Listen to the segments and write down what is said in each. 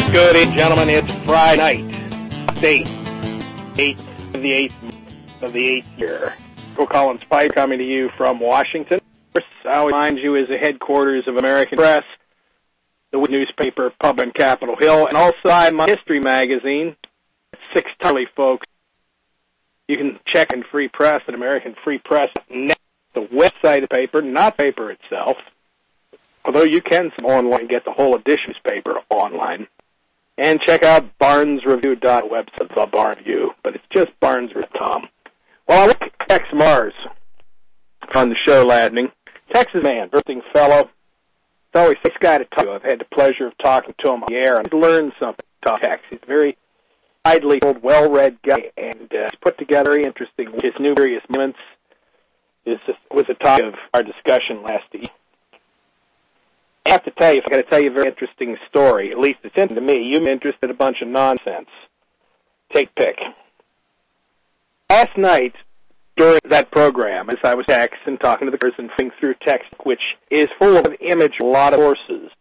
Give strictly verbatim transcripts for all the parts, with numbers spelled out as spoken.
Good evening, gentlemen. It's Friday night, eighth, eighth of the eighth of the eighth year. Phil Collins Pike coming to you from Washington. I'll remind you is the headquarters of American Press, the newspaper pub on Capitol Hill, and also my history magazine. Six totally, folks. You can check in Free Press at American Free Press dot net, the website of the paper, not paper itself. Although you can online get the whole edition paper online. And check out Barnes Review dot website, the Barnes Review, but it's just Barnes dot com. Well, I look at Tex Mars on the show landing. Texas man, interesting fellow. It's always a nice guy to talk to. I've had the pleasure of talking to him on the air and learned something about Tex. He's a very widely told, well-read guy, and uh, he's put together very interesting. His new various moments is was the topic of our discussion last week. I have to tell you, if I got to tell you a very interesting story, at least it's interesting to me. You're interested in a bunch of nonsense. Take pick. Last night, during that program, as I was texting, talking to the person, thinking through text, which is full of image, a lot of sources,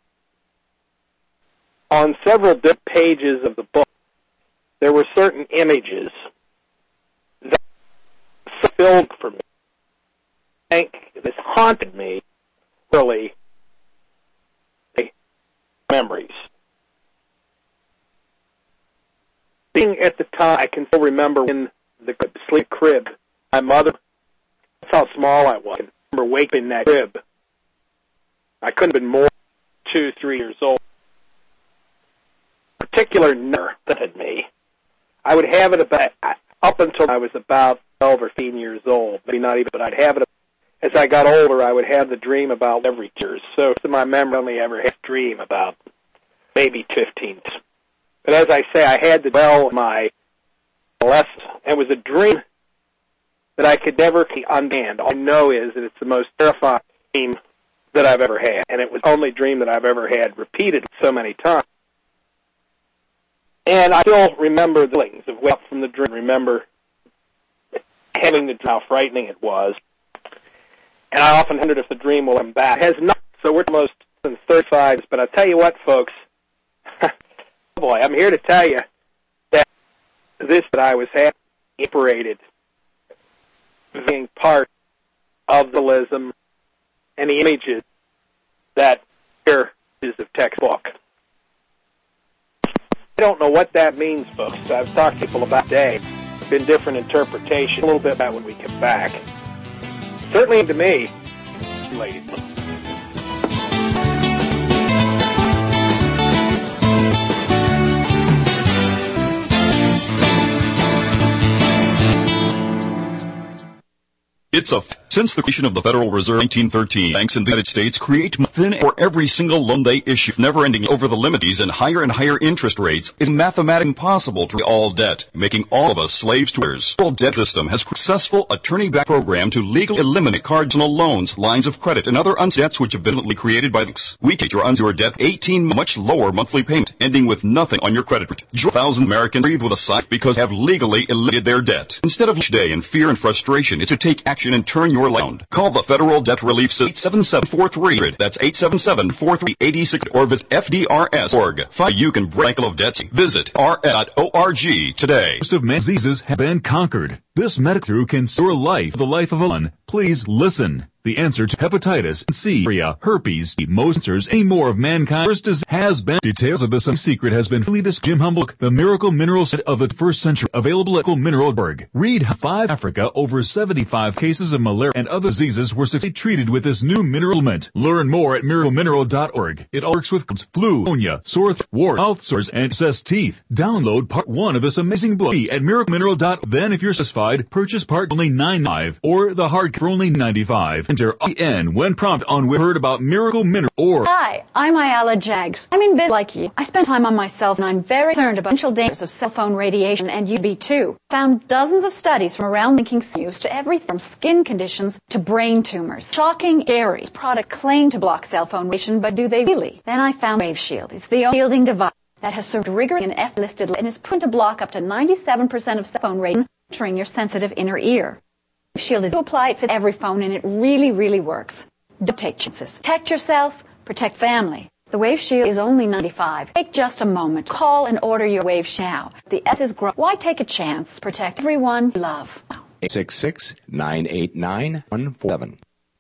on several different pages of the book, there were certain images that filled for me. I think this haunted me, really, memories. Being at the time, I can still remember in the sleep crib, my mother, that's how small I was. I remember waking in that crib. I couldn't have been more than two, three years old. A particular nerve that had me. I would have it about, up until I was about twelve or fifteen years old, maybe not even, but I'd have it. As I got older, I would have the dream about every year. So in my memory, I only ever had a dream about maybe fifteen. But as I say, I had to dwell in my adolescence. It was a dream that I could never understand. All I know is that it's the most terrifying dream that I've ever had. And it was the only dream that I've ever had repeated so many times. And I still remember the feelings of waking up from the dream, remember having the dream, how frightening it was. And I often wondered if the dream will come back. It has not, so we're almost in thirty-five, but I'll tell you what, folks, boy, I'm here to tell you that this that I was having operated being part of the realism and the images that here is the textbook. I don't know what that means, folks. I've talked to people about today. Been different interpretations. A little bit about when we come back. Certainly to me, ladies. It's a f- since the creation of the Federal Reserve in nineteen thirteen, banks in the United States create thin for every single loan they issue, never ending over the limits and higher and higher interest rates. It's mathematically impossible to repay all debt, making all of us slaves to others. The Federal Debt System has a successful attorney-backed program to legally eliminate cardinal loans, lines of credit, and other unsecured debts which have been created by banks. We take your unsecured debt eighteen much lower monthly payment, ending with nothing on your credit report. Thousands of Americans breathe with a sigh because they have legally eliminated their debt. Instead of each day in fear and frustration, it's to take action and turn your life around. Call the Federal Debt Relief System, eight seven seven, four three zero zero. That's eight seven seven, four three eight six or visit F D R S dot org. Find you can break of debts. Visit R S dot org today. Most of men's diseases have been conquered. This medical can restore life, the life of a one. Please listen. The answer to hepatitis C, herpes, most answers, any more of mankind's disease has been. Details of this secret has been fully discussed. Jim Humboldt, the miracle mineral set of the first century, available at Mineral dot org. Read how five Africa, over seventy-five cases of malaria and other diseases were successfully treated with this new mineral mint. Learn more at miracle mineral dot org. It all works with flu, pneumonia, sore throat, wart, mouth sores, and excess teeth. Download part one of this amazing book at miracle mineral dot org. Then, if you're satisfied, purchase part only nine ninety-five or the hard for only ninety-five. Enter I N when prompt on we heard about Miracle Mineral or. Hi, I'm Ayala Jags. I'm in business like you. I spend time on myself and I'm very concerned about potential dangers of cell phone radiation and U V B too. Found dozens of studies from around linking use to everything from skin conditions to brain tumors. Shocking, scary. This product claimed to block cell phone radiation, but do they really? Then I found Wave Shield. It's the only shielding device that has served rigorously and F-listed and is proven to block up to ninety-seven percent of cell phone radiation entering your sensitive inner ear. Shield is to apply it for every phone and it really, really works. Don't take chances. Protect yourself, protect family. The Wave Shield is only ninety-five dollars. Take just a moment. Call and order your Wave Shield now. The S is growing. Why take a chance? Protect everyone you love. eight six six, nine eight nine, one four seven.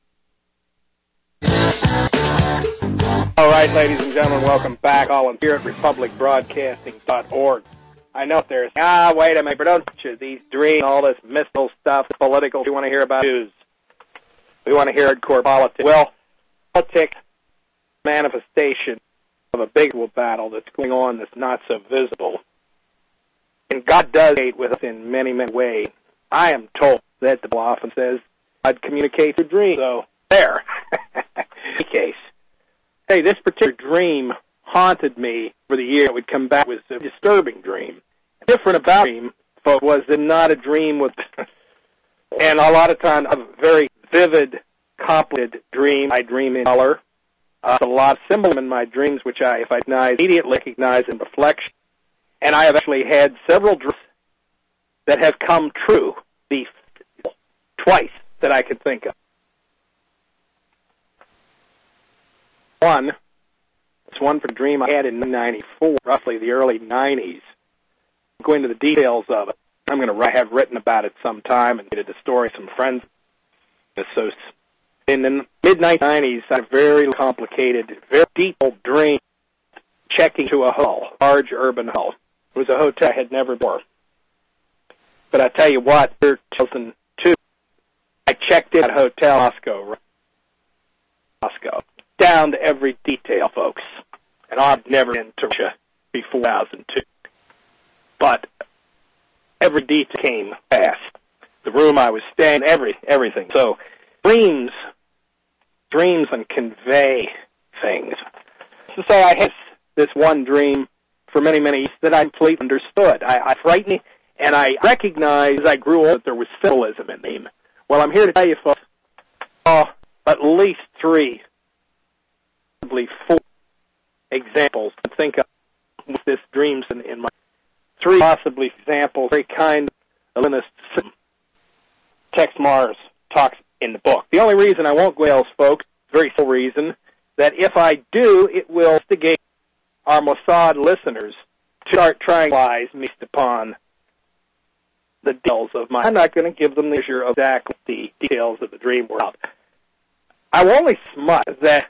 All right, ladies and gentlemen, welcome back. All here at republic broadcasting dot org. I know there's, ah, wait a minute, but don't you, these dreams, all this mystical stuff, political, we want to hear about news. We want to hear hardcore politics. Well, politics, manifestation of a big battle that's going on that's not so visible. And God does aid with us in many, many ways. I am told that the Bible often says God communicates a dream. So, there. In any case. Hey, this particular dream haunted me for the year. It would come back with a disturbing dream. Different about the dream, folks, was that not a dream with, and a lot of times a very vivid, complicated dream. I dream in color. Uh, a lot of symbolism in my dreams, which I, if I recognize, immediately recognize in reflection. And I have actually had several dreams that have come true, the twice that I could think of. One, it's one for a dream I had in ninety-four, roughly the early nineties. I'm going into the details of it. I'm going to have written about it sometime and get a story some friends. So, in the mid nineteen nineties, I had a very complicated, very detailed dream checking to a hotel, large urban hotel. It was a hotel I had never been. But I tell you what, in two thousand two, I checked in at a hotel, Moscow, Moscow, down to every detail, folks. And I've never been to Russia before two thousand two. But every detail came fast. The room I was staying, every everything. So dreams, dreams and convey things. So I had this one dream for many, many years that I completely understood. I, I frightened me, and I recognized as I grew older that there was symbolism in them. Well, I'm here to tell you, folks, uh, at least three, probably four examples to think of with this dreams in, in my three possibly examples, very kind of Linus Tex Mars talks in the book. The only reason I won't go else, folks, very simple reason, that if I do, it will instigate our Mossad listeners to start trying to lies based upon the details of my. I'm not going to give them the measure of exactly the details of the dream world. I will only smut that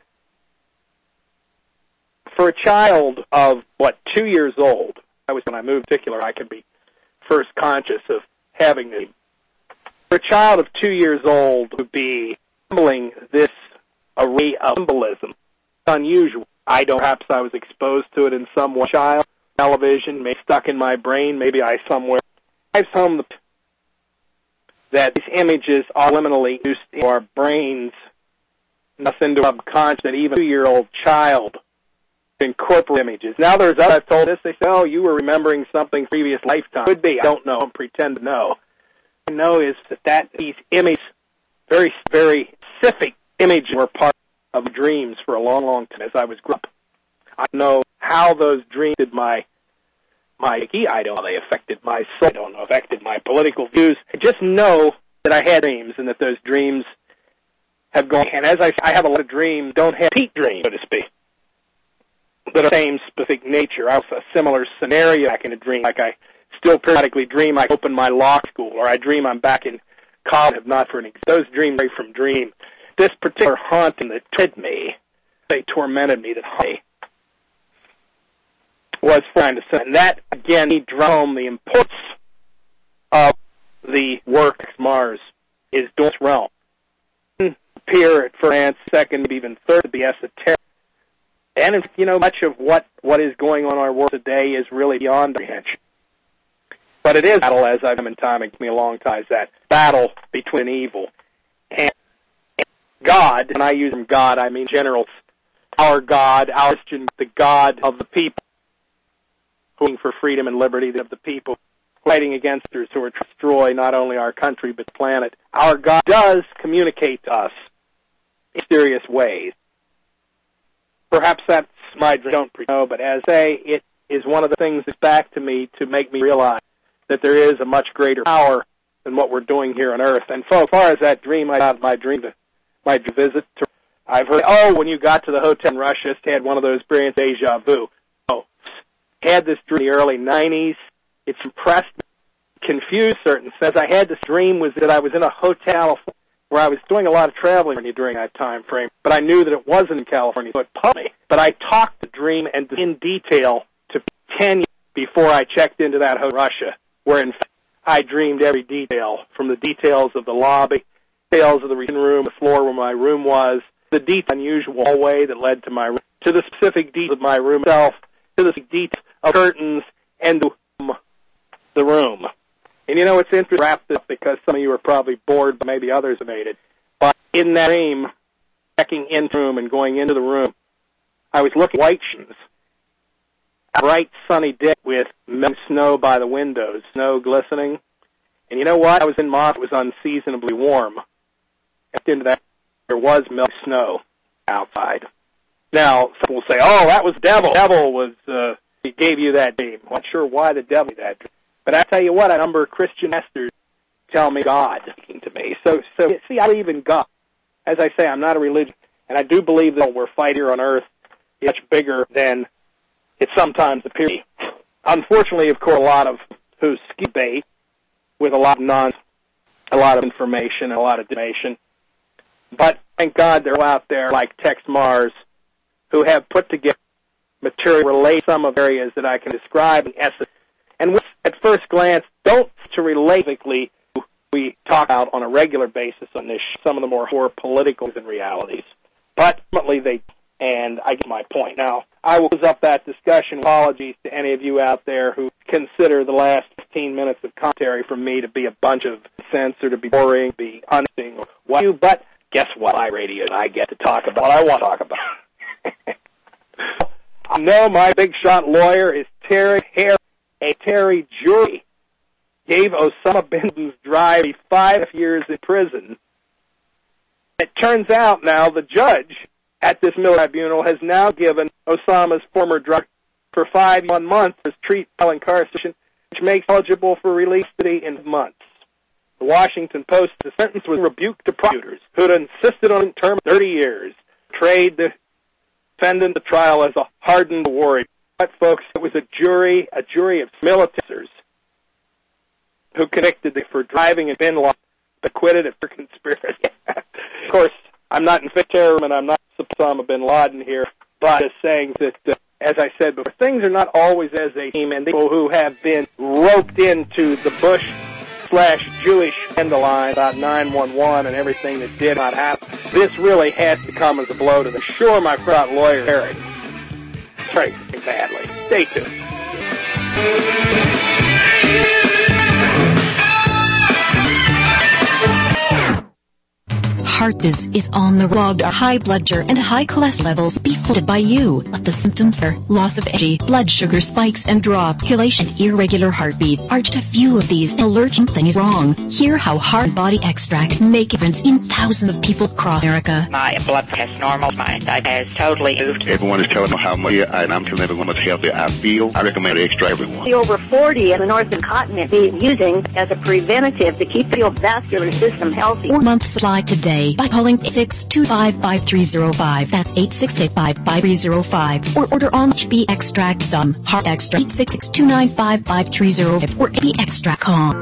for a child of, what, two years old, I was when I moved in particular, I could be first conscious of having the. For a child of two years old to be assembling this array of symbolism, it's unusual. I don't, perhaps I was exposed to it in some way. Child, television, maybe stuck in my brain, maybe I somewhere. I've home the that these images are liminally used in our brains, nothing to subconscious, that even a two-year-old child incorporate images. Now there's others I've told this, they say, oh, you were remembering something previous lifetime. Could be, I don't know, I don't pretend to know. What I know is that, that these images, very, very specific images were part of dreams for a long, long time as I was growing up. I know how those dreams did my, my, I don't know, they affected my soul, I don't know, affected my political views. I just know that I had dreams and that those dreams have gone, and as I, I have a lot of dreams, don't have peak dreams, so to speak, that are the same specific nature. I have a similar scenario back in a dream, like I still periodically dream I open my law school, or I dream I'm back in college, have not for an example. Those dreams vary from dream. This particular haunting that tormented me, they tormented me, that haunted me, was trying to say, and that, again, he drove home the importance of the work Mars is doing this realm. Appear at first, second, even third, to be esoteric. And, you know, much of what, what is going on in our world today is really beyond comprehension. But it is a battle, as I've come in time, it took me a long time, is that battle between evil. And God, and I use God, I mean general, our God, our Christian, the God of the people, fighting for freedom and liberty of the people, fighting against those who are to destroy not only our country but the planet. Our God does communicate to us in mysterious ways. Perhaps that's my dream, I don't know, but as a, it is one of the things that's back to me to make me realize that there is a much greater power than what we're doing here on Earth. And so as far as that dream, I got my dream, to, my visit to I've heard, oh, when you got to the hotel in Russia, just had one of those experiences, deja vu. Oh, had this dream in the early nineties. It's impressed me, confused certain sense. I had this dream was that I was in a hotel where I was doing a lot of traveling during that time frame, but I knew that it wasn't in California, so it puzzled me. But I talked the dream and in detail to ten years before I checked into that hotel in Russia, where in fact I dreamed every detail, from the details of the lobby, details of the room, the floor where my room was, the deep, unusual hallway that led to my room, to the specific details of my room itself, to the details of curtains and the, the room. And you know, it's interesting to wrap this because some of you are probably bored, but maybe others have made it. But in that dream, checking into the room and going into the room, I was looking at white shoes, a bright sunny day with melting snow by the windows, snow glistening. And you know what? I was in Moscow. It was unseasonably warm. At the end of that, there was melting snow outside. Now, some will say, oh, that was the devil. The devil was, uh, he gave you that dream. I'm not sure why the devil gave that dream. But I tell you what, a number of Christian masters tell me God speaking to me. So, so see, I believe in God. As I say, I'm not a religion. And I do believe that we're fighting here on earth is much bigger than it sometimes appears. Unfortunately, of course, a lot of who skip bait with a lot of non, a lot of information and a lot of information. But thank God they're out there like Tex Mars who have put together material relate some of areas that I can describe in essence. And which, at first glance, don't to relate physically we talk about on a regular basis on this, some of the more core political and realities. But ultimately they, and I get my point. Now, I will close up that discussion. Apologies to any of you out there who consider the last fifteen minutes of commentary from me to be a bunch of sense or to be boring, be uninteresting, or what you. But guess what? I radio, I get to talk about what I want to talk about. I know my big shot lawyer is Terry Harris, a Terry jury gave Osama bin Laden's drive five years in prison. It turns out now the judge at this military tribunal has now given Osama's former driver for five one months for his treat trial incarceration, which makes eligible for release in months. The Washington Post, the sentence was rebuked to prosecutors who had insisted on a term of thirty years, trade the defendant the trial as a hardened warrior. But folks, it was a jury, a jury of militaries who convicted for driving in bin Laden, but acquitted it for conspiracy. Of course, I'm not in favor of terrorism, and I'm not Osama bin Laden here, but just saying that, uh, as I said before, things are not always as they seem, and people who have been roped into the Bush slash Jewish line about nine one one and everything that did not happen, this really has to come as a blow to them. Sure, my front lawyer, Eric, very badly. Stay tuned. Heart disease is on the road. High blood sugar and high cholesterol levels be footed by you. But the symptoms are loss of energy, blood sugar spikes and drops, circulation, irregular heartbeat are just a few of these. Allergic thing is wrong. Hear how Heart Body Extract make a difference in thousands of people across America. My blood pressure is normal. My diet has totally moved. Everyone is telling me how much, and I'm telling everyone how much healthier I feel. I recommend it extra everyone. The over forty in the northern continent being using as a preventative to keep your vascular system healthy. Four month supply today by calling eight six two five five three zero five. That's eight six six five five three zero five. Or order on H B Extract dot com. Heart Extract eight six six two nine five five three zero five or H B Extract dot com.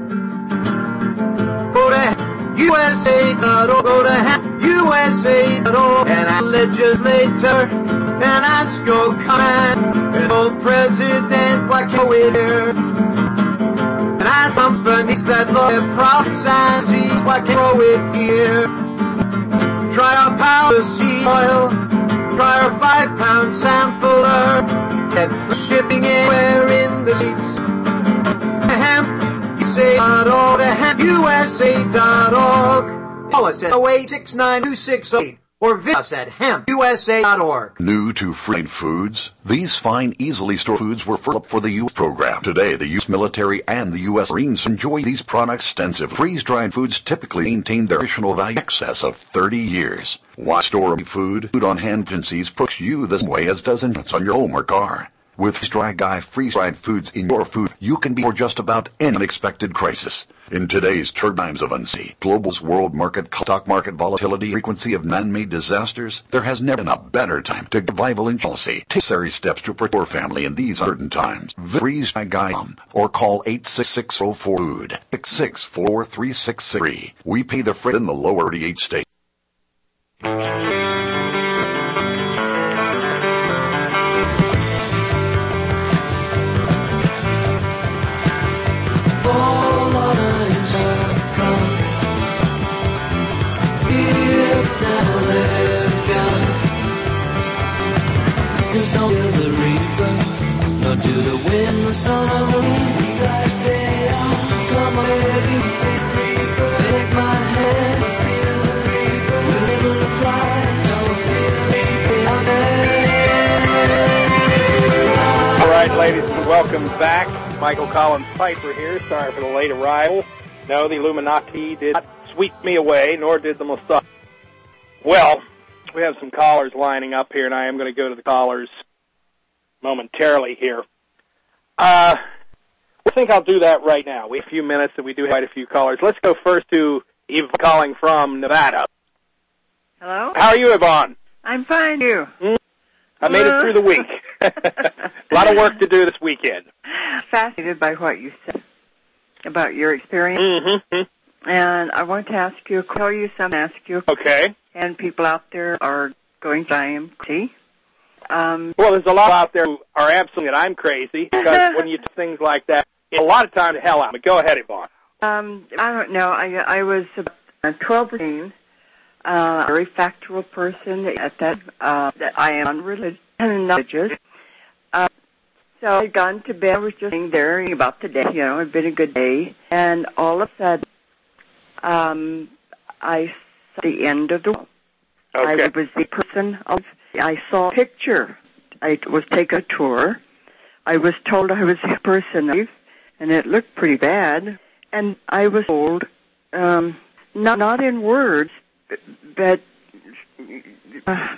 Go to U S A dot org. Go to U S A dot org and our legislator and ask your comment. And old president, why can't we hear? And ask companies that love their profits and seas, why can't we grow it here? Try our power seed oil, try our five pound sampler, get free shipping anywhere in the States. Hemp, U S A dot org, hemp, U S A dot org. Call us at oh eight six nine two six oh eight or visit us at hemp U S A dot org. New to Freedom Foods, these fine, easily stored foods were developed for the U S program. Today, the U S military and the U S Marines enjoy these products extensively. Freeze-dried foods typically maintain their nutritional value in excess of thirty years. Why store food? Food on hand agencies puts you the same way as does insurance on your home or car. With Dry Guy freeze-dried foods in your food, you can be for just about any unexpected crisis. In today's turbulent times of uncertainty, global's world market, stock market volatility, frequency of man-made disasters, there has never been a better time to give survival in policy. Take necessary steps to protect your family in these uncertain times. Freeze Dry Guy or call eight six six oh four food, six six four three six three. We pay the freight in the lower thirty-eight states. To the wind, the sun, and the moon, we got there. Come on, baby, take my hand, feel the reaper. We're able to fly, don't feel the All right, ladies, welcome back. Michael Collins Piper here. Sorry for the late arrival. No, the Illuminati did not sweep me away, nor did the Mossad. Well, we have some callers lining up here, and I am going to go to the callers momentarily here. Uh, I think I'll do that right now. We have a few minutes, and we do have quite a few callers. Let's go first to Yvonne calling from Nevada. Hello? How are you, Yvonne? I'm fine, you? Mm, I made it through the week. A lot of work to do this weekend. Fascinated by what you said about your experience. Mm-hmm. And I want to ask you, tell you something, ask you. Okay. And people out there are going to I am crazy. Um, well, there's a lot out there who are absolutely that I'm crazy, because when you do things like that, it's a lot of time to hell out. But go ahead, Yvonne. Um, I don't know. I I was about twelve, thirteen, uh, a very factual person at that. Uh, that I am unreligious and not religious. Uh, so I'd gone to bed. I was just sitting there about the day. You know, it had been a good day, and all of a sudden, um, I saw the end of the world. Okay. I was the person of. I saw a picture. I was taking a tour. I was told I was a person, and it looked pretty bad. And I was told, um, not not in words, but uh,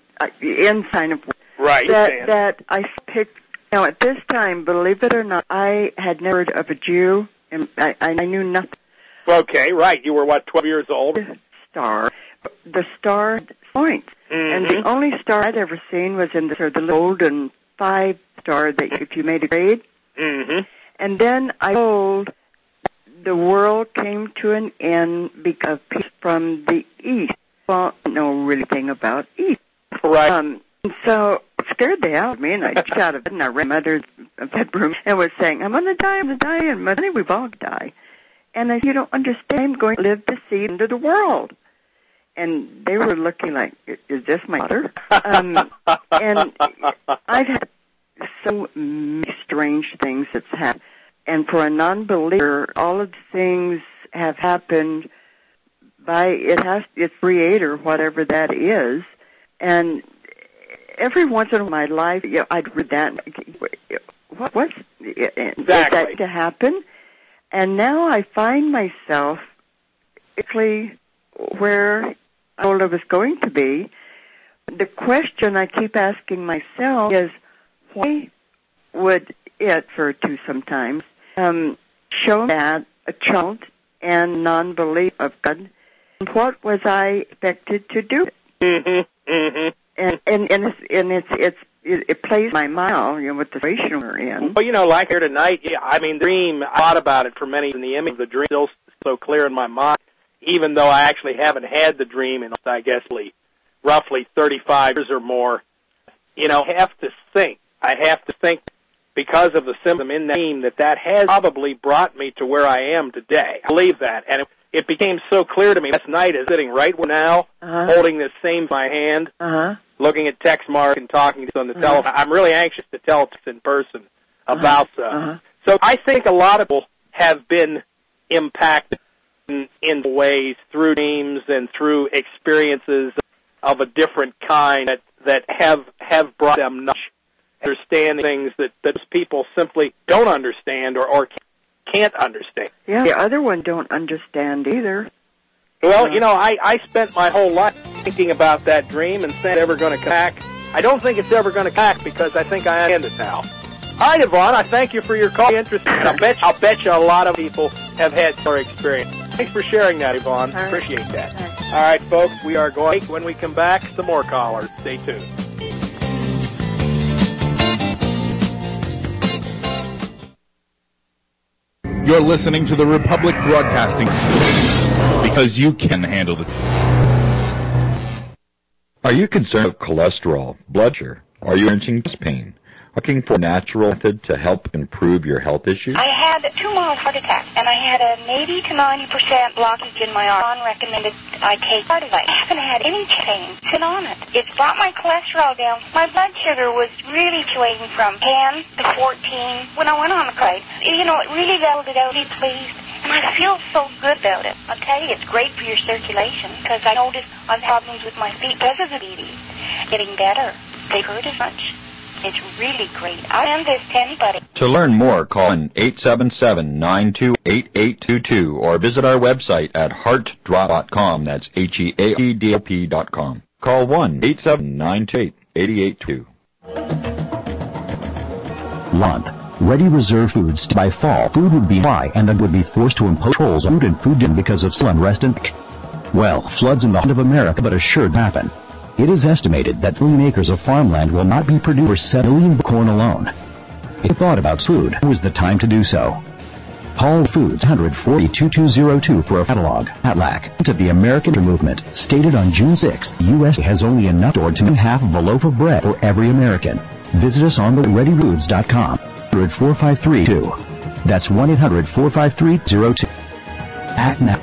in sign of words, right, that that I picked. Now at this time, believe it or not, I had never heard of a Jew, and I, I knew nothing. Okay, right. You were what, twelve years old? Star, the star point. Mm-hmm. And the only star I'd ever seen was in the, sort of the golden five star that if you made a grade. Mm-hmm. And then I told the world came to an end because people from the east don't know really anything about east. Right. Um, so it scared the hell out of me, and I jumped out of bed and I ran to mother's bedroom and was saying, I'm going to die, I'm going to die, and mother, we've all die. And I said, you don't understand, I'm going to live to see the end of the world. And they were looking like, is this my mother? Um, and I've had so many strange things that's happened. And for a non-believer, all of the things have happened by, it has, its creator, whatever that is. And every once in my life, you know, I'd read that. What, what's, exactly. Is that to happen? And now I find myself actually where I told I was going to be. The question I keep asking myself is, why would it, for to sometimes, um, show that a child and non-belief of God, and what was I expected to do? Mm-hmm, mm-hmm. And and and it's and it's it's it, it plays my mind, you know, with the situation we're in. Well, you know, like here tonight, yeah, I mean, the dream, I thought about it for many, and the image of the dream is still so clear in my mind, even though I actually haven't had the dream in, I guess, roughly thirty-five years or more. You know, I have to think, I have to think, because of the symptom in that dream, that that has probably brought me to where I am today. I believe that. And it, it became so clear to me last night, as sitting right now, uh-huh. holding this same in my hand, uh-huh. looking at text mark and talking to on the uh-huh. telephone. I'm really anxious to tell this in person about uh-huh. uh, uh-huh. So I think a lot of people have been impacted in, in ways through dreams and through experiences of a different kind that, that have, have brought them knowledge, understanding things that, that people simply don't understand or, or can't understand. Yeah, the other one don't understand either. Well, you know, I, I spent my whole life thinking about that dream and saying, ever going to come back. I don't think it's ever going to crack because I think I am it now. All right, Yvonne, I thank you for your call. Interest, and I'll bet, I'll bet you a lot of people have had similar experience. Thanks for sharing that, Yvonne. All right. Appreciate that. All right. All right, folks, we are going, when we come back, some more callers. Stay tuned. You're listening to the Republic Broadcasting because you can handle the... Are you concerned with cholesterol, blood sugar? Are you experiencing chest pain? Looking for a natural method to help improve your health issues? I had two mild heart attacks, and I had an eighty to ninety percent blockage in my arm. John recommended I take part of it. I haven't had any pain. Sit on it. It's brought my cholesterol down. My blood sugar was really fluctuating from ten to fourteen when I went on the ride. You know, it really leveled it out. Be pleased. And I feel so good about it. I'll tell you, it's great for your circulation because I noticed I've had problems with my feet because of the diabetes. Getting better. They hurt as much. It's really great. I send this to anybody. To learn more, call in eight seven seven, nine two eight, eight two two or visit our website at heart drop dot com. That's H E A R D O P dot com. Call one eight seven nine two eight, eight eight two two. Month. Ready Reserve Foods. By fall, food would be high and then would be forced to impose controls on food and food demand because of civil unrest and well, floods in the heart of America, but assured happen. It is estimated that three acres of farmland will not be produced for seven million corn alone. If you thought about food, now is the time to do so. Call Foods one four zero, two two zero two for a catalog. Atlac of the American Movement stated on June sixth, the U S has only enough stored to make half of a loaf of bread for every American. Visit us on the ready foods dot com. one eight hundred, four five three, two. That's one eight hundred, four five three, zero two. Act now.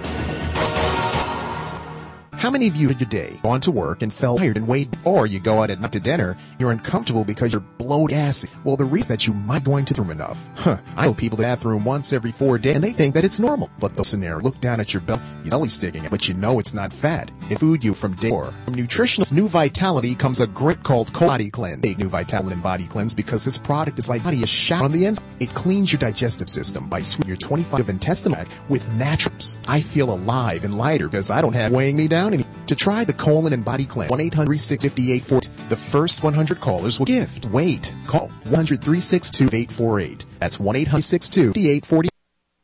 How many of you did today go on to work and felt tired and weighed, or you go out at night to dinner, you're uncomfortable because you're bloated gassy? Well, the reason that you might go into the bathroom enough. Huh. I know people that bathroom once every four days and they think that it's normal. But the scenario, look down at your belly, your belly sticking out, but you know it's not fat. It food you from day four. From Nutritionist New Vitality comes a great called Body Cleanse. New Vitality and Body Cleanse because this product is like body a shot on the inside. It cleans your digestive system by sweetening your twenty-five intestinal with naturals. I feel alive and lighter because I don't have weighing me down anymore. To try the colon and body cleanse, one eight hundred, three six two, eight four eight. The first one hundred callers will gift. Wait. Call one hundred, three six two, eight four eight. That's one eight hundred, six two, eight four eight.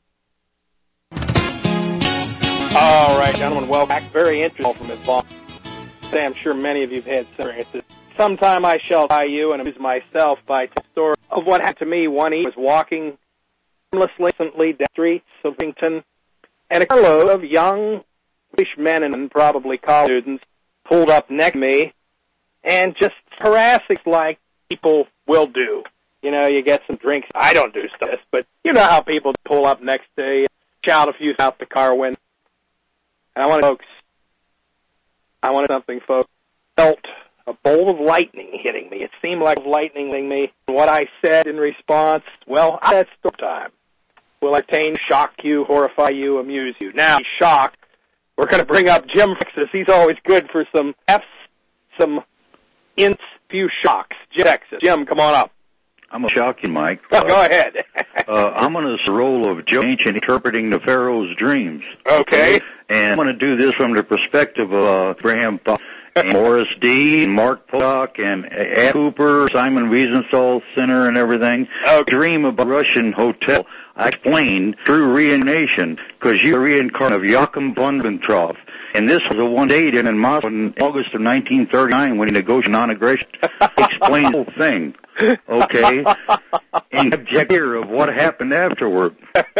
All right, gentlemen, welcome back. Very interesting from Yvonne. I'm sure many of you have had experiences. Sometime I shall tell you and amuse myself by the story of what happened to me one evening. I was walking aimlessly down the streets of Washington, and a carload of young men and probably college students pulled up next to me and just harassing like people will do. You know, you get some drinks. I don't do stuff, but you know how people pull up next to you, shout a few out the car window. And I want folks, I wanted something, folks. Felt a bolt of lightning hitting me. It seemed like lightning hitting me. What I said in response, well, that's story time. Will entertain, shock you, horrify you, amuse you. Now, shocked. We're going to bring up Jim Texas. He's always good for some F's, some ints, few shocks. Jim Texas. Jim, come on up. I'm going to shock you, Mike. Oh, go ahead. uh, I'm going to the role of Joe Ancient interpreting the Pharaoh's dreams. Okay. And I'm going to do this from the perspective of uh, Graham Fox, and Morris D., and Mark Pollack, and Ed Cooper, Simon Wiesenthal Center, and everything. Okay. Dream about a Russian hotel. I explained through reincarnation, because you're reincarnation of Joachim von Ribbentrop. And this was a one date in, in Moscow in August of nineteen thirty-nine when he negotiated non-aggression. Explained the whole thing. Okay? And object here of what happened afterward.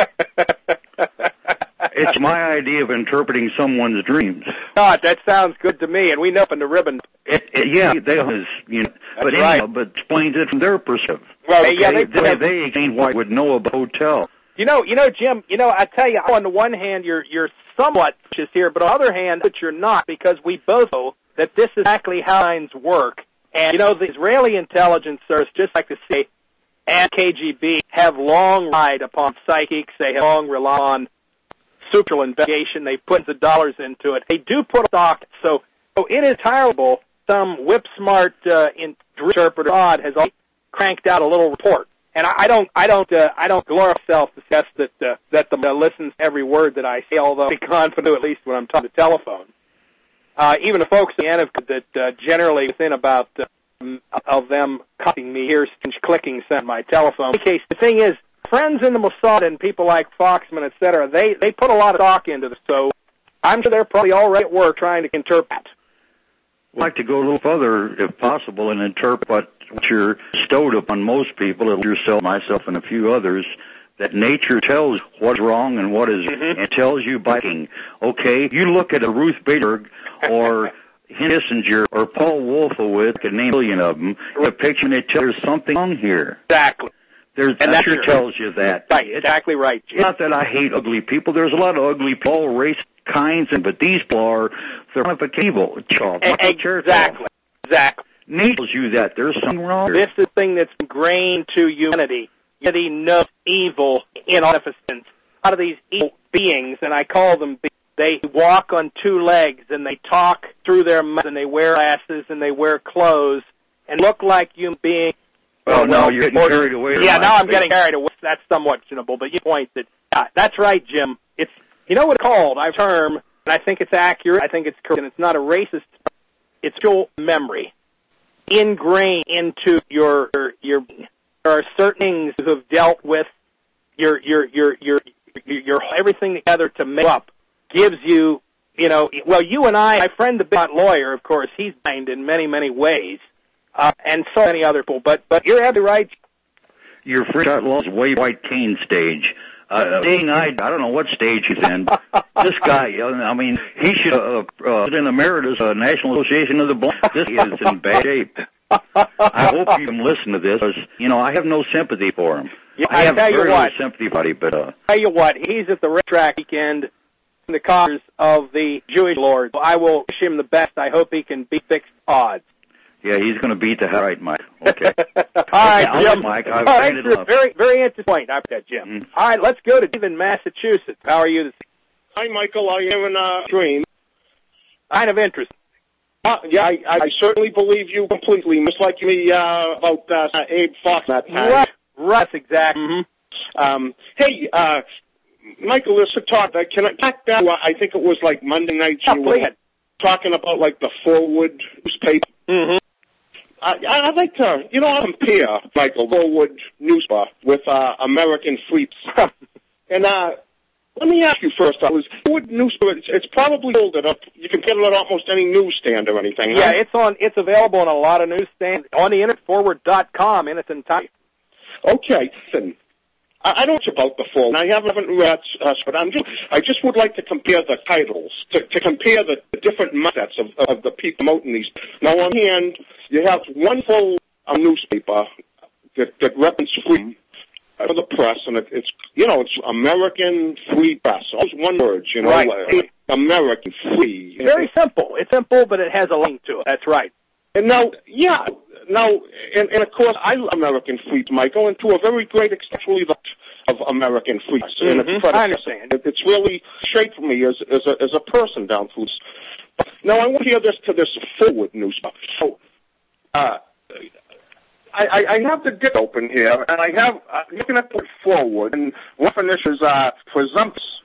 It's my idea of interpreting someone's dreams. God, that sounds good to me, and we know up in the ribbon. It, it, yeah, they was, you know, but right. anyhow, but explains it from their perspective. Well, okay? yeah, they, they, they explain why I would know about hotel. You know, you know, Jim. You know, I tell you, on the one hand, you're you're somewhat just here, but on the other hand, that you're not, because we both know that this is exactly how minds work. And you know, the Israeli intelligence service, just like the C I A and K G B, have long relied upon psychics. They have long relied on supernatural investigation. They put the dollars into it. They do put a stock. So, so it is terrible. Some whip-smart uh, interpreter God has cranked out a little report. And I, I don't, I don't, uh, I don't glorify myself to suggest that uh, that the uh, listens to every word that I say, although I'm confident at least when I'm talking to the telephone. Uh, even the folks at the end of that uh, generally within about uh, of them copying me here, clicking on my telephone. In case, the thing is, friends in the Mossad and people like Foxman, et cetera, they, they put a lot of thought into this, so I'm sure they're probably already at work trying to interpret. I'd like to go a little further, if possible, and interpret what you're stowed upon most people, yourself, myself, and a few others, that nature tells what's wrong and what is, mm-hmm. and tells you biking. Okay, you look at a Ruth Bader or Kissinger or Paul Wolfowitz, I can name a million of them, a picture and it tells there's something wrong here. Exactly. There's, and nature tells you that. Right, exactly right. It's not that I hate ugly people. There's a lot of ugly people, all race kinds, and but these people are, they're of a evil. Exactly. Exactly. Nature tells you that there's something wrong. This is the thing that's ingrained to humanity. Humanity knows evil in magnificence. A lot of these evil beings, and I call them beings, they walk on two legs, and they talk through their mouths, and they wear glasses, and they wear clothes, and look like human beings. Oh, well, no, you're getting or, carried away. Yeah, now I'm getting carried away. That's somewhat reasonable, but you point that, uh, that's right, Jim. It's, you know what it's called? I've term, and I think it's accurate, I think it's correct, and it's not a racist term. It's your memory. Ingrained into your, your, your, there are certain things you have dealt with, your, your, your, your, your, your everything together to make up gives you, you know, well, you and I, my friend the big lawyer, of course, he's blind in many, many ways. Uh, and so many other people, but but you're absolutely right. Your friend Outlaw is way White Cane stage. Uh, being I, I don't know what stage he's in. This guy, I mean, he should uh, uh, in emeritus uh, National Association of the Blind. This is in bad shape. I hope you can listen to this, because, you know, I have no sympathy for him. Yeah, I have tell very you what, little sympathy for him, but uh, tell you what, he's at the racetrack weekend in the cars of the Jewish Lord. I will wish him the best. I hope he can beat fixed odds. Yeah, he's going to beat the hell right, Mike. Okay. All right, okay, Jim. Mike. I've All right, sure. very, very interesting point. I've got Jim. Mm-hmm. All right, let's go to Steve in Massachusetts. How are you this evening? Hi, Michael. I am in a dream. Kind of interesting. Uh, yeah, I, I certainly believe you completely, just like me uh, about uh, Abe Fox that time. Right, right, exactly. Mm-hmm. Um, hey, uh, Michael, this is talk. Can I back down? I think it was like Monday night. Oh, you were talking about like the Forward newspaper. Mm-hmm. I, I'd like to, you know, compare, Michael, Forward newspaper with uh, American Free. And uh, let me ask you first, uh, was Forward newspaper? It's, it's probably sold at a, you can get it at almost any newsstand or anything. Yeah, right? it's on. It's available on a lot of newsstands on the internet. Forward dot com in its entirety. Okay, listen. I don't know about the Forward. I haven't read, uh, but I'm just, I just would like to compare the titles, to, to compare the, the different mindsets of, of the people promoting these. Now, on one hand, you have one full um, newspaper that, that represents free for the press, and it, it's, you know, it's American Free Press. Always one word, you know, right. uh, American Free. Very simple. It's simple, but it has a link to it. That's right. And now, yeah, now, and, and of course, I love American Free, Michael, and to a very great extent, really the of American Free. Mm-hmm. And it's, I understand. It, it's really shaped me as as a, as a person down through. Now, I want to hear this to this Forward news. So, uh, I, I have the dick open here, and I have uh, looking at the Forward, and one definition is uh, presumptuous.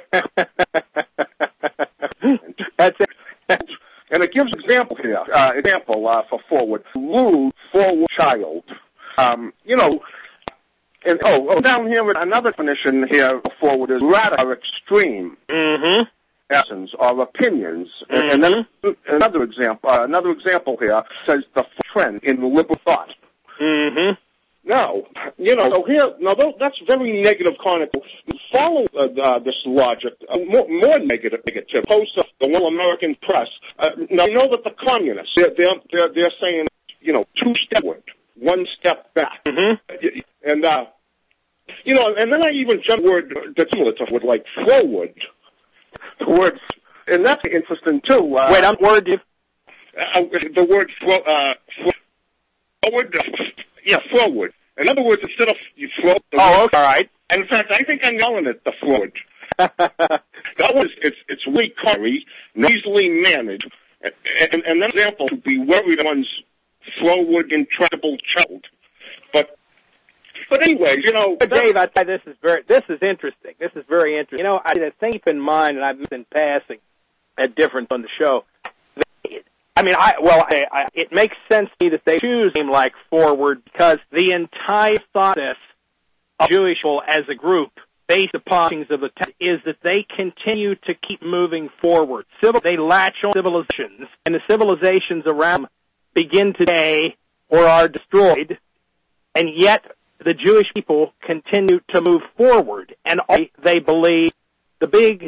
That's it. And it gives example here. Uh, example uh, for Forward: lewd forward child. Um, you know. And, oh, oh, down here with another definition here Forward is rather extreme. Mm-hmm. Essence or opinions. Mm-hmm. And, and then another example, uh, another example here says the trend in liberal thought. Mm-hmm. Now, you know, so here, now that's very negative connotation. Follow uh, uh, this logic, uh, more, more negative, negative. Post of the One American Press. Uh, now, you know that the communists, they're, they're, they're, they're saying, you know, two step forward, one step back. Mm-hmm. And, uh, you know, and then I even jumped word that's similar to word like forward. The word, and that's interesting too. Uh, Wait, I'm word. You... Uh, the word flo- uh, forward, yeah, forward. In other words, instead of you flow. Oh, okay, all right. And in fact, I think I'm calling it the forward. That was it's it's really curry, easily managed, and, and, and that example would be worried one's forward, intractable child. But but anyway, you know, but Dave, I tell you, this is very this is interesting. This is very interesting. You know, I think keep in mind, and I've been passing at different on the show. I mean, I well, I, I, it makes sense to me that they choose a name like Forward because the entire process of Jewish people as a group, based upon things of the text, is that they continue to keep moving forward. Civil, they latch on civilizations, and the civilizations around them begin today or are destroyed, and yet the Jewish people continue to move forward, and they believe the big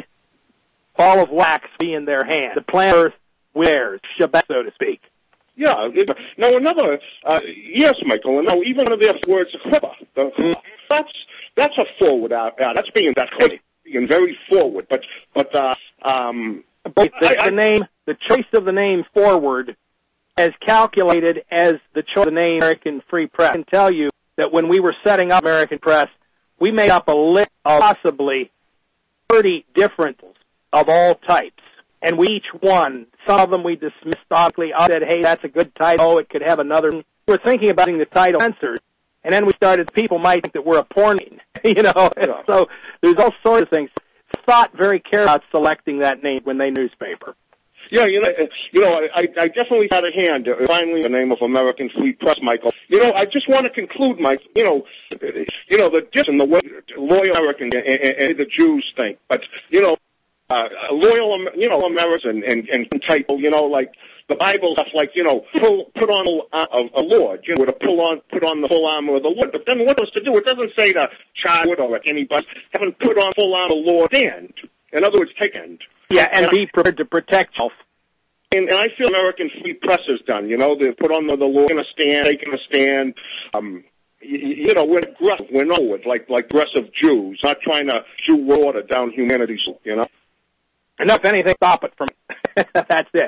ball of wax be in their hand. The planet Earth wears Shabbat, so to speak. Yeah. It, now another, uh, yes, Michael. And now even one of their words, chuppah, the, mm. that's that's a forward out. Uh, that's being that's being very forward. But but uh, um, but the, I, the name, the choice of the name Forward, as calculated as the choice of the name American Free Press. I can tell you that when we were setting up American Press, we made up a list of possibly thirty different of all types. And we each one, some of them we dismissed obviously. I said, hey, that's a good title. It could have another. We were thinking about getting the title censored. And then we started, people might think that we're a porn, you know. Yeah. So there's all sorts of things. Thought very carefully about selecting that name when they newspaper. Yeah, you know, you know, I, I definitely had a hand. Uh, finally, the name of American Free Press, Michael. You know, I just want to conclude, Mike. You know, you know the difference in the way loyal Americans and, and, and the Jews think. But you know, uh, loyal, you know, Americans and and, and type, you know, like the Bible stuff, like you know, pull, put on a, a, a Lord, you know, to pull on, put on the full armor of the Lord. But then what was to do? It doesn't say to child or anybody haven't put on full armor of the Lord. Stand. In other words, take end. Yeah, and, and be prepared to protect yourself. And, and I feel American Free Press has done. You know, they put on the, the law, taking a stand, taking a stand. Um, you, you know, we're aggressive. We're norward, like like aggressive Jews, not trying to shoot water down humanity's. You know, and if anything, stop it from. That's it.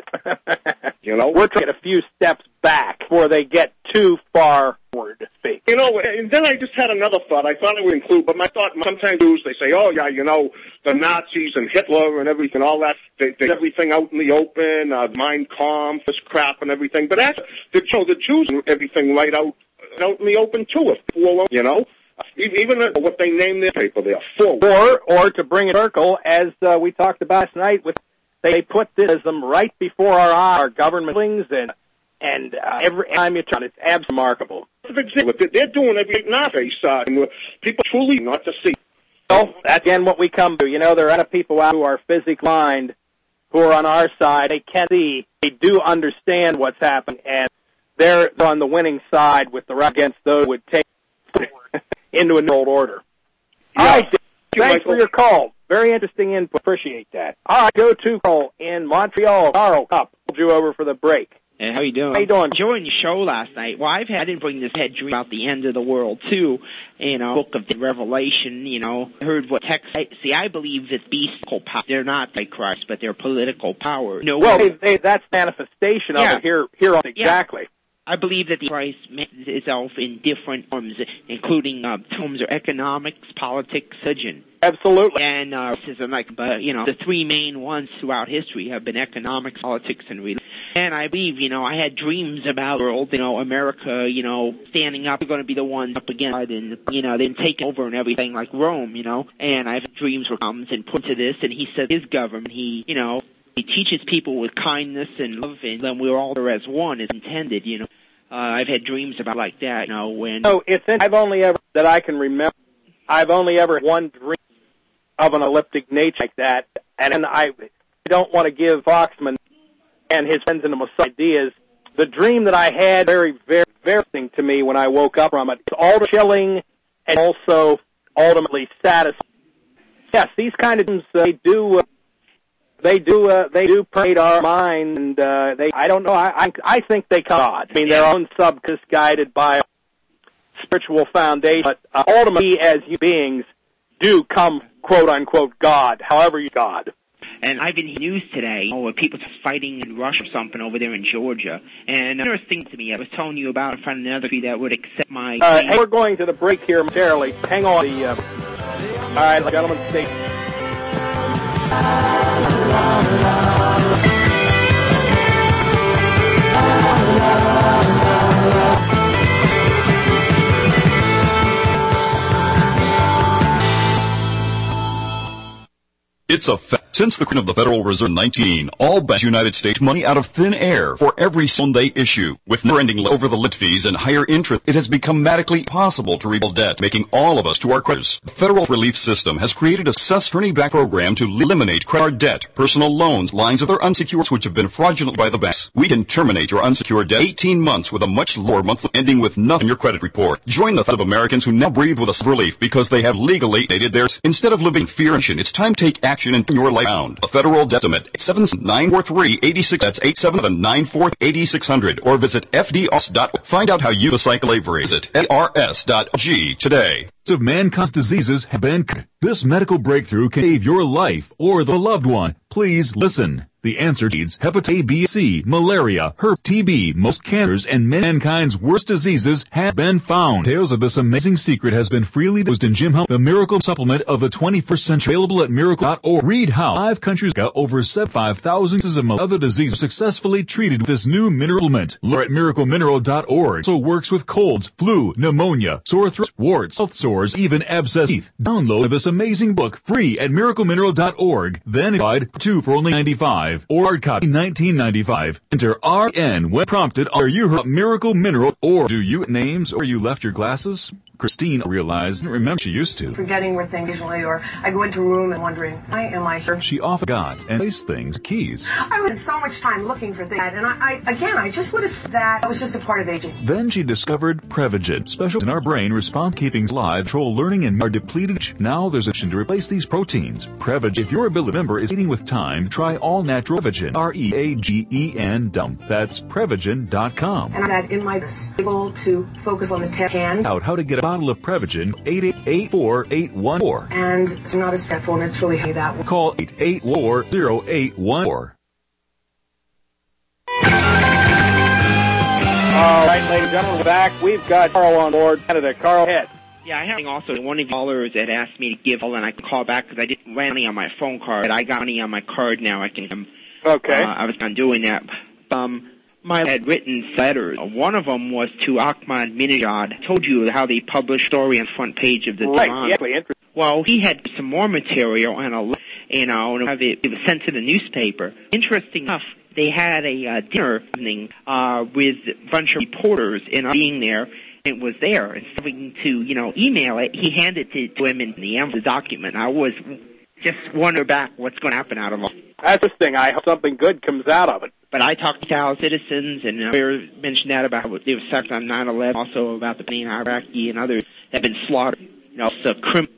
You know, we're trying to get a few steps back before they get too far forward, to speak. You know, and then I just had another thought. I thought I would include, but my thought, sometimes Jews, they say, oh, yeah, you know, the Nazis and Hitler and everything, all that, they, they everything out in the open, uh, Mein Kampf, this crap and everything. But that's, the, you know, the Jews and everything right out, out in the open, too, if people, you know. Even what they name their paper, they are full. Or, or to bring it circle, as uh, we talked about last night, with they put this right before our eyes, our government things, and and uh, every time you turn, it's absolutely remarkable. They're doing everything nowadays, uh, and people truly not to see. Well, that's again what we come to. You know, there are other people out who are physically blind, who are on our side. They can see, they do understand what's happening, and they're on the winning side with the right against those who would take into a new world order. Yeah. All right, thanks for your call. Very interesting input. Appreciate that. All right, go to Carl in Montreal. Carl, up. Pulled you over for the break. Hey, how you doing? How you doing? Enjoying your show last night. Well, I've had, I didn't bring this head dream about the end of the world, too. You know, book of the Revelation, you know. I heard what text, I, see, I believe that beastical power, they're not like Christ, but they're political power. No, well, they, they, that's manifestation yeah. of it here, here on exactly. Yeah. I believe that the Christ manifests itself in different forms, including uh, forms of economics, politics, religion. Absolutely. And uh, racism, like, but you know, the three main ones throughout history have been economics, politics, and religion. And I believe, you know, I had dreams about the world, you know, America, you know, standing up, we're going to be the ones up against, and you know, then taking over and everything like Rome, you know. And I've had dreams where comes and put to this, and he said his government, he, you know. He teaches people with kindness and love, and then we're all there as one, as intended, you know. Uh, I've had dreams about like that, you know, when... Oh, it's, I've only ever, that I can remember, I've only ever had one dream of an elliptic nature like that, and I don't want to give Foxman and his friends into my ideas. The dream that I had, very, very, very interesting to me when I woke up from it. It's all chilling and also ultimately satisfying. Yes, these kind of dreams, uh, they do... Uh, They do, uh, they do permeate our mind, and, uh, they, I don't know, I, I, I think they come God. I mean, their own subconscious guided by a spiritual foundation, but uh, ultimately, as human beings, do come, quote unquote, God, however you God. And I've been in the news today, you know, where people are fighting in Russia or something over there in Georgia. And uh, interesting to me, I was telling you about, I found another tree that would accept my... Uh, hey, we're going to the break here momentarily. Hang on. The, uh, all right, gentlemen, stay... It's a fact. Since the creation of the Federal Reserve in nineteen, all banks in the United States money out of thin air for every Sunday issue. With never-ending over-the-limit fees and higher interest, it has become mathematically possible to rebuild debt, making all of us to our creditors. The Federal Relief System has created a success attorney-backed program to eliminate credit card debt, personal loans, lines of their unsecured which have been fraudulent by the banks. We can terminate your unsecured debt eighteen months with a much lower monthly ending with nothing in your credit report. Join the thousands of Americans who now breathe with a sigh of relief because they have legally dated theirs. Instead of living in fear and shame, it's time to take action and turn your life around. The Federal Debt Estimate, eight seven seven, nine four three, eight six, that's eight seven seven, nine four three, eight six zero zero, or visit F D R S dot org. Find out how you recycle Avery. Visit F D R S dot G today. Of mankind's diseases have been cured. This medical breakthrough can save your life or the loved one. Please listen. The answer needs hepatitis B, C, malaria, herpes, T B, most cancers, and mankind's worst diseases have been found. Tales of this amazing secret has been freely used in Jim Hunt, the miracle supplement of the twenty-first century, available at miracle dot org. Read how five countries got over seventy-five thousand cases of other diseases successfully treated with this new mineral supplement. Learn at miracle mineral dot org. Also works with colds, flu, pneumonia, sore throats, warts, health sores, even abscess teeth. Download this amazing book free at miracle mineral dot org. Then buy two for only ninety-five. Or hard copy nineteen ninety-five. Enter R N when prompted. Are you heard Miracle Mineral, or do you names, or you left your glasses? Christine realized and remember she used to. Forgetting where things usually, or I go into a room and wondering, why am I here? She often got and placed things, keys. I spent so much time looking for things, and I, I again, I just would have said that that was just a part of aging. Then she discovered Prevagen, special in our brain, respond keeping live, control learning, and are depleted. Now there's a option to replace these proteins. Prevagen. If your ability member is eating with time, try all natural Prevagen. R E A G E N dump. That's Prevagen dot com. And that in my able to focus on the hand. Out how to get a bottle of Prevagen, eight eight eight, four eight one four. And it's not as fat and it's really that one. Call eight eight four, zero eight one four. All right, ladies and gentlemen, we're back. We've got Carl on board. Canada, Carl, head. Yeah, I have also one of the callers that asked me to give, and I can call back because I didn't have money on my phone card. I got money on my card now. I can. Um, okay. Uh, I was done doing that. Um. I had written letters. One of them was to Ahmadinejad. I told you how they published story on the front page of the right, Tehran. Yeah, well, he had some more material and a, you know, and it was sent to the newspaper. Interesting enough, they had a uh, dinner evening uh, with a bunch of reporters, and being there, it was there. And starting to, you know, email it, he handed it to him in the envelope, the document. I was just wonder back what's going to happen out of all. That's interesting. I hope something good comes out of it. But I talked to our citizens, and uh, we mentioned that about what they were sacked on nine eleven, also about the main Iraqi and others that have been slaughtered. You know, so crim-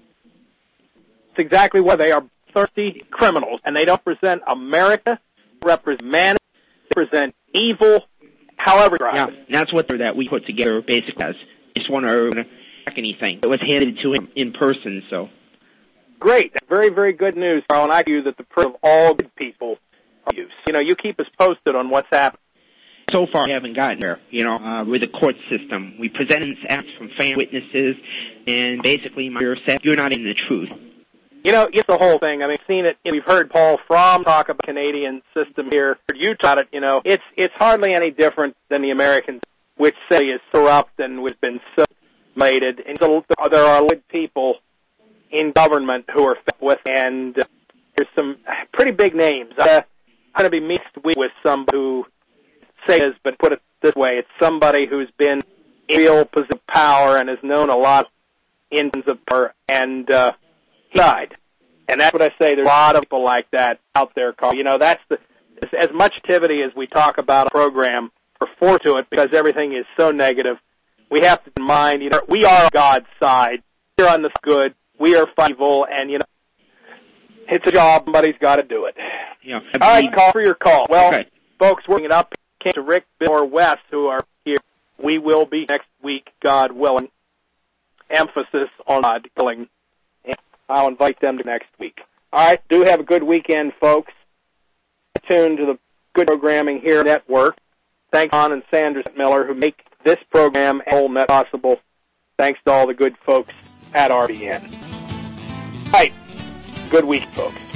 That's exactly what they are, thirsty criminals, and they don't represent America, represent man, represent evil, however. Yeah, and that's what that we put together basically as just want to check anything. It was handed to him in person, so. Great. Very, very good news, Carl, and I view that the prayer of all good people are used. You know, you keep us posted on what's happening. So far, we haven't gotten there, you know, uh, with the court system. We presented acts from fan witnesses, and basically, my said, you're not in the truth. You know, it's the whole thing. I mean, seen it. We've heard Paul Fromm talk about the Canadian system here. You taught it. You know, it's it's hardly any different than the American, which say is corrupt and has been simulated. And so there are good people in government who are with, and uh, there's some pretty big names. Uh, I'm going to be mixed with somebody who says, but put it this way, it's somebody who's been in real position of power and has known a lot in terms of power, and uh, he died. And that's what I say. There's a lot of people like that out there, Carl. You know, that's the as much activity as we talk about a program or force to it because everything is so negative. We have to mind, you know, we are on God's side. We're on the good. We are evil, and, you know, it's a job. Somebody's got to do it. Yeah. All right, call for your call. Well, okay. Folks, working it up came to Rick, Bill, or Wes, who are here. We will be next week, God willing. Emphasis on God willing. And I'll invite them to next week. All right, do have a good weekend, folks. Stay tuned to the good programming here network. Thanks, John and Sandra Miller, who make this program and whole net possible. Thanks to all the good folks at R B N. All right, good week, folks.